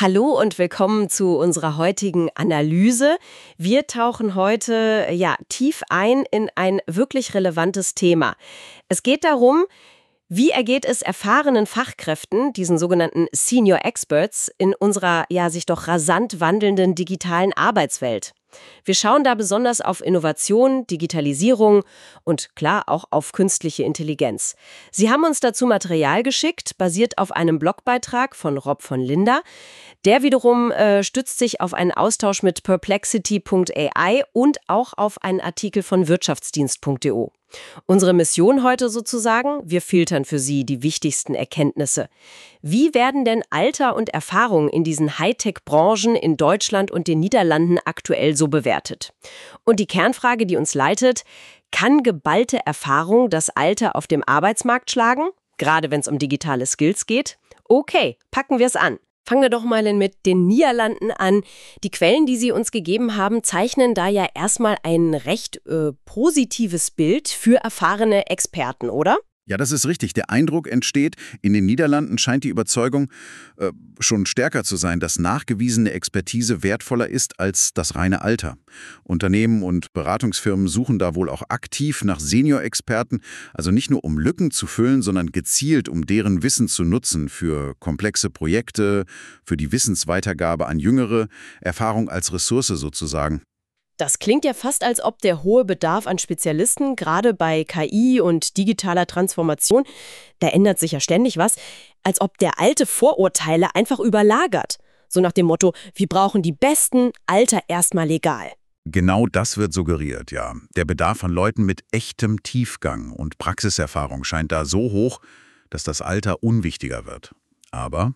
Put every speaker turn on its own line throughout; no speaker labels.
Hallo und willkommen zu unserer heutigen Analyse. Wir tauchen heute tief ein in ein wirklich relevantes Thema. Es geht darum, wie ergeht es erfahrenen Fachkräften, diesen sogenannten Senior Experts, in unserer sich doch rasant wandelnden digitalen Arbeitswelt? Wir schauen da besonders auf Innovation, Digitalisierung und klar auch auf künstliche Intelligenz. Sie haben uns dazu Material geschickt, basiert auf einem Blogbeitrag von Rob von Linder. Der wiederum stützt sich auf einen Austausch mit Perplexity.ai und auch auf einen Artikel von wirtschaftsdienst.de. Unsere Mission heute sozusagen, wir filtern für Sie die wichtigsten Erkenntnisse. Wie werden denn Alter und Erfahrung in diesen Hightech-Branchen in Deutschland und den Niederlanden aktuell so bewertet? Und die Kernfrage, die uns leitet: Kann geballte Erfahrung das Alter auf dem Arbeitsmarkt schlagen? Gerade wenn es um digitale Skills geht? Okay, packen wir es an. Fangen wir doch mal mit den Niederlanden an. Die Quellen, die Sie uns gegeben haben, zeichnen da ja erstmal ein recht positives Bild für erfahrene Experten, oder?
Ja, das ist richtig. Der Eindruck entsteht, in den Niederlanden scheint die Überzeugung schon stärker zu sein, dass nachgewiesene Expertise wertvoller ist als das reine Alter. Unternehmen und Beratungsfirmen suchen da wohl auch aktiv nach Senior-Experten, also nicht nur um Lücken zu füllen, sondern gezielt, um deren Wissen zu nutzen für komplexe Projekte, für die Wissensweitergabe an Jüngere, Erfahrung als Ressource sozusagen.
Das klingt ja fast, als ob der hohe Bedarf an Spezialisten, gerade bei KI und digitaler Transformation, da ändert sich ja ständig was, als ob der alte Vorurteile einfach überlagert. So nach dem Motto, wir brauchen die Besten, Alter erstmal legal.
Genau das wird suggeriert, ja. Der Bedarf an Leuten mit echtem Tiefgang und Praxiserfahrung scheint da so hoch, dass das Alter unwichtiger wird. Aber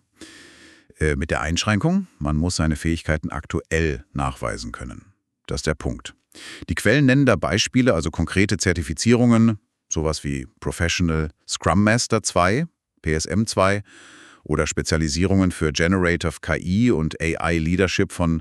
mit der Einschränkung, man muss seine Fähigkeiten aktuell nachweisen können. Das ist der Punkt. Die Quellen nennen da Beispiele, also konkrete Zertifizierungen, sowas wie Professional Scrum Master 2, PSM 2 oder Spezialisierungen für Generative KI und AI Leadership von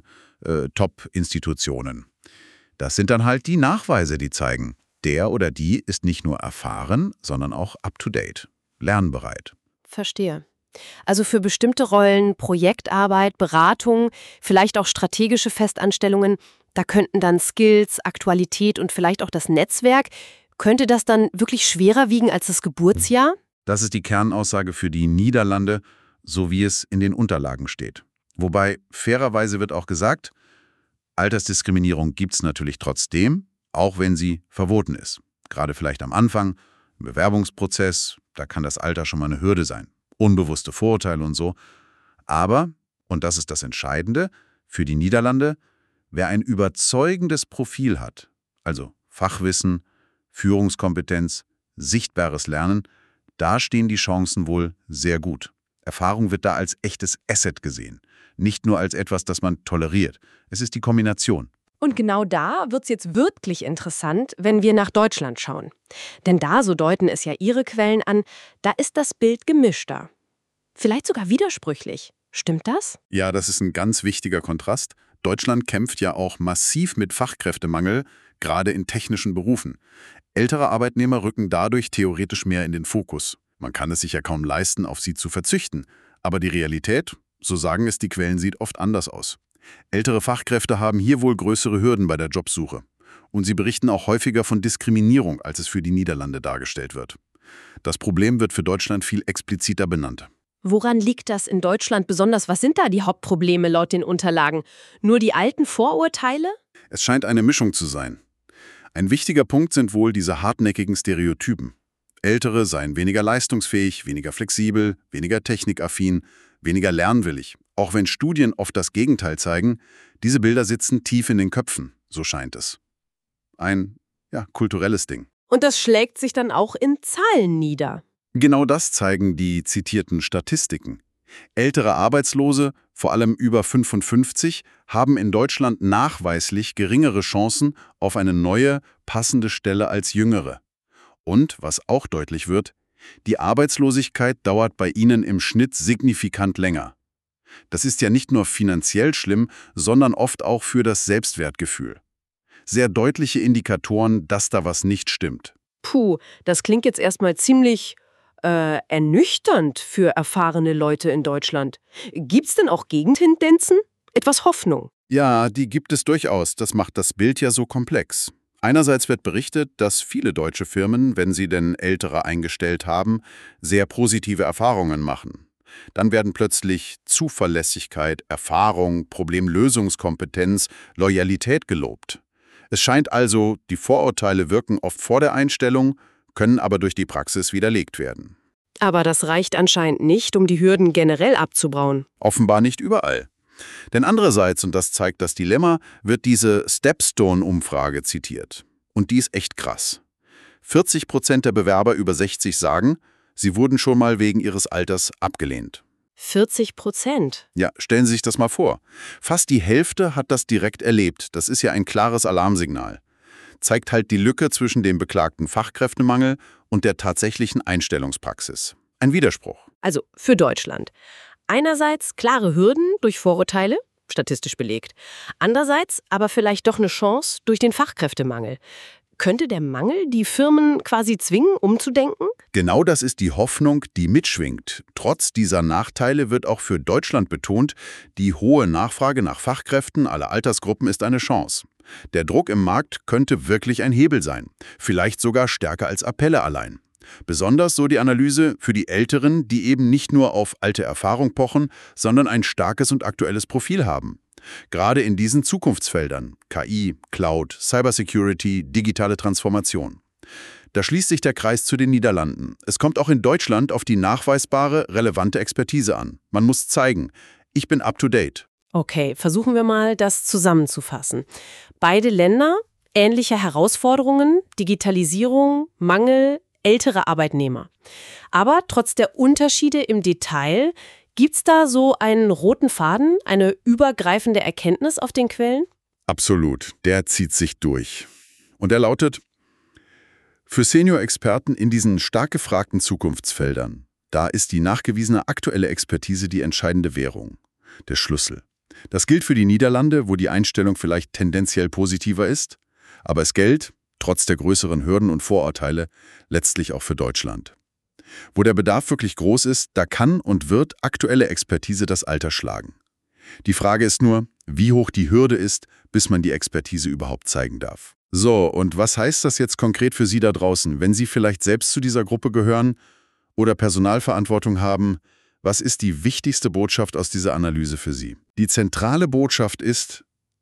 Top-Institutionen. Das sind dann halt die Nachweise, die zeigen, der oder die ist nicht nur erfahren, sondern auch up-to-date, lernbereit.
Verstehe. Also für bestimmte Rollen, Projektarbeit, Beratung, vielleicht auch strategische Festanstellungen, da könnten dann Skills, Aktualität und vielleicht auch das Netzwerk, könnte das dann wirklich schwerer wiegen als das Geburtsjahr?
Das ist die Kernaussage für die Niederlande, so wie es in den Unterlagen steht. Wobei fairerweise wird auch gesagt, Altersdiskriminierung gibt es natürlich trotzdem, auch wenn sie verboten ist. Gerade vielleicht am Anfang, im Bewerbungsprozess, da kann das Alter schon mal eine Hürde sein. Unbewusste Vorurteile und so. Aber, und das ist das Entscheidende, für die Niederlande, wer ein überzeugendes Profil hat, also Fachwissen, Führungskompetenz, sichtbares Lernen, da stehen die Chancen wohl sehr gut. Erfahrung wird da als echtes Asset gesehen, nicht nur als etwas, das man toleriert. Es ist die Kombination.
Und genau da wird es jetzt wirklich interessant, wenn wir nach Deutschland schauen. Denn da, so deuten es ja Ihre Quellen an, da ist das Bild gemischter. Vielleicht sogar widersprüchlich. Stimmt das?
Ja, das ist ein ganz wichtiger Kontrast. Deutschland kämpft ja auch massiv mit Fachkräftemangel, gerade in technischen Berufen. Ältere Arbeitnehmer rücken dadurch theoretisch mehr in den Fokus. Man kann es sich ja kaum leisten, auf sie zu verzichten. Aber die Realität, so sagen es die Quellen, sieht oft anders aus. Ältere Fachkräfte haben hier wohl größere Hürden bei der Jobsuche. Und sie berichten auch häufiger von Diskriminierung, als es für die Niederlande dargestellt wird. Das Problem wird für Deutschland viel expliziter benannt.
Woran liegt das in Deutschland besonders? Was sind da die Hauptprobleme laut den Unterlagen? Nur die alten Vorurteile?
Es scheint eine Mischung zu sein. Ein wichtiger Punkt sind wohl diese hartnäckigen Stereotypen. Ältere seien weniger leistungsfähig, weniger flexibel, weniger technikaffin, weniger lernwillig. Auch wenn Studien oft das Gegenteil zeigen, diese Bilder sitzen tief in den Köpfen, so scheint es. Ein, kulturelles Ding.
Und das schlägt sich dann auch in Zahlen nieder.
Genau das zeigen die zitierten Statistiken. Ältere Arbeitslose, vor allem über 55, haben in Deutschland nachweislich geringere Chancen auf eine neue, passende Stelle als jüngere. Und, was auch deutlich wird, die Arbeitslosigkeit dauert bei ihnen im Schnitt signifikant länger. Das ist ja nicht nur finanziell schlimm, sondern oft auch für das Selbstwertgefühl. Sehr deutliche Indikatoren, dass da was nicht stimmt.
Puh, das klingt jetzt erstmal ziemlich ernüchternd für erfahrene Leute in Deutschland. Gibt's denn auch Gegentendenzen? Etwas Hoffnung.
Ja, die gibt es durchaus. Das macht das Bild ja so komplex. Einerseits wird berichtet, dass viele deutsche Firmen, wenn sie denn Ältere eingestellt haben, sehr positive Erfahrungen machen. Dann werden plötzlich Zuverlässigkeit, Erfahrung, Problemlösungskompetenz, Loyalität gelobt. Es scheint also, die Vorurteile wirken oft vor der Einstellung, können aber durch die Praxis widerlegt werden.
Aber das reicht anscheinend nicht, um die Hürden generell abzubauen.
Offenbar nicht überall. Denn andererseits, und das zeigt das Dilemma, wird diese Stepstone-Umfrage zitiert. Und die ist echt krass. 40% der Bewerber über 60 sagen, sie wurden schon mal wegen ihres Alters abgelehnt.
40%?
Ja, stellen Sie sich das mal vor. Fast die Hälfte hat das direkt erlebt. Das ist ja ein klares Alarmsignal. Zeigt halt die Lücke zwischen dem beklagten Fachkräftemangel und der tatsächlichen Einstellungspraxis. Ein Widerspruch.
Also für Deutschland. Einerseits klare Hürden durch Vorurteile, statistisch belegt. Andererseits aber vielleicht doch eine Chance durch den Fachkräftemangel. Könnte der Mangel die Firmen quasi zwingen, umzudenken?
Genau das ist die Hoffnung, die mitschwingt. Trotz dieser Nachteile wird auch für Deutschland betont, die hohe Nachfrage nach Fachkräften aller Altersgruppen ist eine Chance. Der Druck im Markt könnte wirklich ein Hebel sein, vielleicht sogar stärker als Appelle allein. Besonders, so die Analyse, für die Älteren, die eben nicht nur auf alte Erfahrung pochen, sondern ein starkes und aktuelles Profil haben. Gerade in diesen Zukunftsfeldern, KI, Cloud, Cybersecurity, digitale Transformation. Da schließt sich der Kreis zu den Niederlanden. Es kommt auch in Deutschland auf die nachweisbare, relevante Expertise an. Man muss zeigen, ich bin up-to-date.
Okay, versuchen wir mal, das zusammenzufassen. Beide Länder, ähnliche Herausforderungen, Digitalisierung, Mangel, ältere Arbeitnehmer. Aber trotz der Unterschiede im Detail, gibt's da so einen roten Faden, eine übergreifende Erkenntnis auf den Quellen?
Absolut, der zieht sich durch. Und er lautet: Für Senior-Experten in diesen stark gefragten Zukunftsfeldern, da ist die nachgewiesene aktuelle Expertise die entscheidende Währung, der Schlüssel. Das gilt für die Niederlande, wo die Einstellung vielleicht tendenziell positiver ist, aber es gilt, trotz der größeren Hürden und Vorurteile, letztlich auch für Deutschland. Wo der Bedarf wirklich groß ist, da kann und wird aktuelle Expertise das Alter schlagen. Die Frage ist nur, wie hoch die Hürde ist, bis man die Expertise überhaupt zeigen darf. So, und was heißt das jetzt konkret für Sie da draußen, wenn Sie vielleicht selbst zu dieser Gruppe gehören oder Personalverantwortung haben? Was ist die wichtigste Botschaft aus dieser Analyse für Sie? Die zentrale Botschaft ist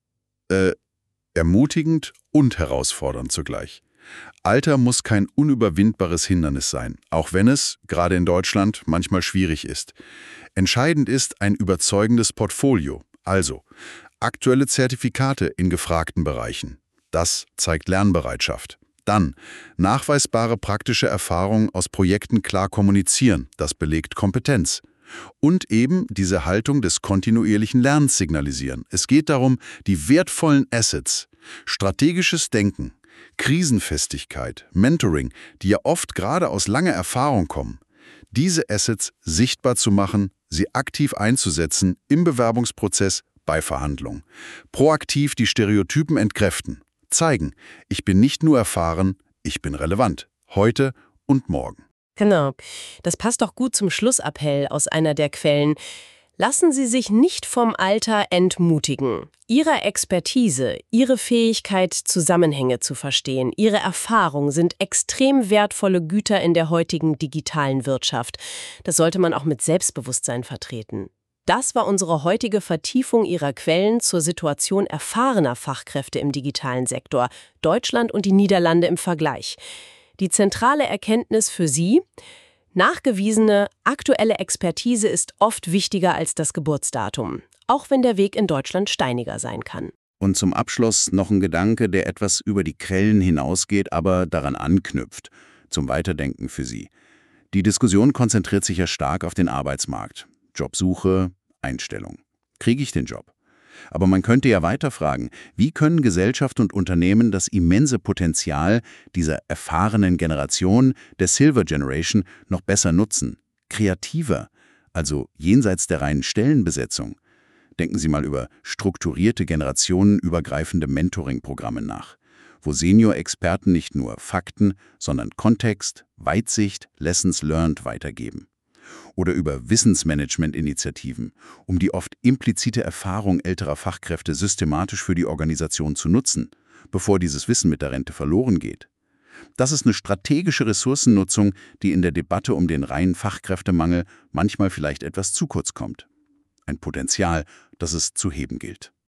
ermutigend und herausfordernd zugleich. Alter muss kein unüberwindbares Hindernis sein, auch wenn es, gerade in Deutschland, manchmal schwierig ist. Entscheidend ist ein überzeugendes Portfolio, also aktuelle Zertifikate in gefragten Bereichen. Das zeigt Lernbereitschaft. Dann nachweisbare praktische Erfahrung aus Projekten klar kommunizieren, das belegt Kompetenz. Und eben diese Haltung des kontinuierlichen Lernens signalisieren. Es geht darum, die wertvollen Assets, strategisches Denken, Krisenfestigkeit, Mentoring, die ja oft gerade aus langer Erfahrung kommen, diese Assets sichtbar zu machen, sie aktiv einzusetzen im Bewerbungsprozess, bei Verhandlungen. Proaktiv die Stereotypen entkräften, zeigen, ich bin nicht nur erfahren, ich bin relevant, heute und morgen.
Genau. Das passt doch gut zum Schlussappell aus einer der Quellen. Lassen Sie sich nicht vom Alter entmutigen. Ihre Expertise, Ihre Fähigkeit, Zusammenhänge zu verstehen, Ihre Erfahrung sind extrem wertvolle Güter in der heutigen digitalen Wirtschaft. Das sollte man auch mit Selbstbewusstsein vertreten. Das war unsere heutige Vertiefung Ihrer Quellen zur Situation erfahrener Fachkräfte im digitalen Sektor, Deutschland und die Niederlande im Vergleich. Die zentrale Erkenntnis für Sie: Nachgewiesene, aktuelle Expertise ist oft wichtiger als das Geburtsdatum, auch wenn der Weg in Deutschland steiniger sein kann.
Und zum Abschluss noch ein Gedanke, der etwas über die Quellen hinausgeht, aber daran anknüpft, zum Weiterdenken für Sie. Die Diskussion konzentriert sich ja stark auf den Arbeitsmarkt. Jobsuche, Einstellung. Kriege ich den Job? Aber man könnte ja weiter fragen, wie können Gesellschaft und Unternehmen das immense Potenzial dieser erfahrenen Generation, der Silver Generation, noch besser nutzen? Kreativer, also jenseits der reinen Stellenbesetzung. Denken Sie mal über strukturierte generationenübergreifende Mentoring-Programme nach. wo Senior-Experten nicht nur Fakten, sondern Kontext, Weitsicht, Lessons learned weitergeben. Oder über Wissensmanagement-Initiativen, um die oft implizite Erfahrung älterer Fachkräfte systematisch für die Organisation zu nutzen, bevor dieses Wissen mit der Rente verloren geht. Das ist eine strategische Ressourcennutzung, die in der Debatte um den reinen Fachkräftemangel manchmal vielleicht etwas zu kurz kommt. Ein Potenzial, das es zu heben gilt.